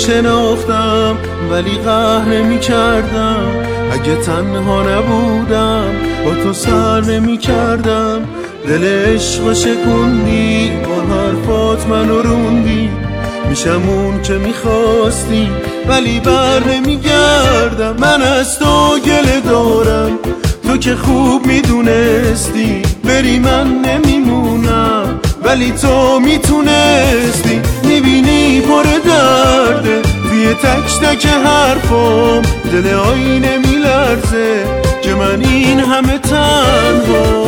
میشناختم ولی قهر نمیکردم. اگه تنها نبودم با تو سر نمیکردم. دل عشق شکوندی، با حرفات منو روندی. میشم اون که میخواستی ولی بر نمیگردم. من از تو گله دارم، تو که خوب میدونستی بری من نمیمونم. ولی تو میتونستی، میبینی پر درده توی تک تک حرفام. دل آینه میلرزه که من این همه تنها.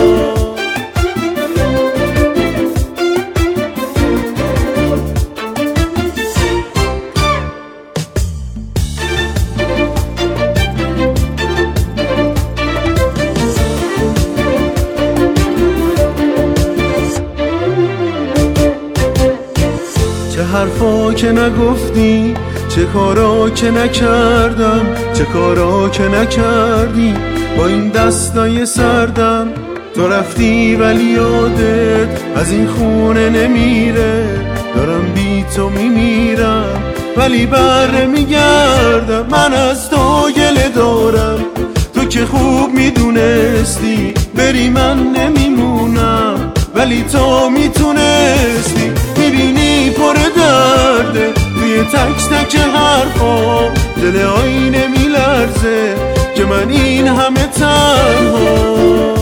چه حرفا که نگفتی، چه کارا که نکردم، چه کارا که نکردی با این دستای سردم. تو رفتی ولی یادت از این خونه نمیره. دارم بی تو میمیرم ولی بر نمیگردم. من از تو گله دارم، تو که خوب میدونستی بری من نمیمونم. ولی تو میتونستی، میبینی پر درده توی تک تک حرفام. دل آینه میلرزه که من این همه تنها.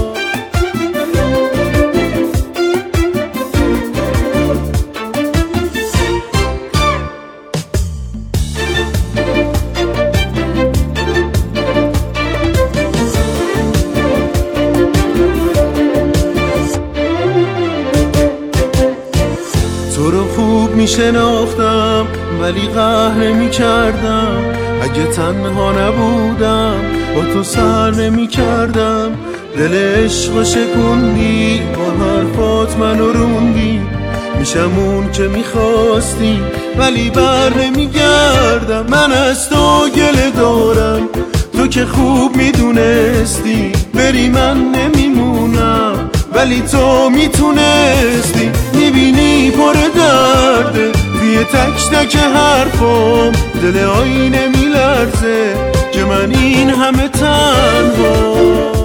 تو رو خوب میشناختم ولی قهر نمیکردم. اگه تنها نبودم با تو سر نمیکردم. دل عشق شکوندی، با حرفات منو روندی. میشم اون که میخواستی ولی بر نمیگردم. من از تو گله دارم، تو که خوب میدونستی بری من نمیمونم. ولی تو میتونستی، میبینی پر درده توی تک تک حرفام. دل آینه میلرزه که من این همه تنها.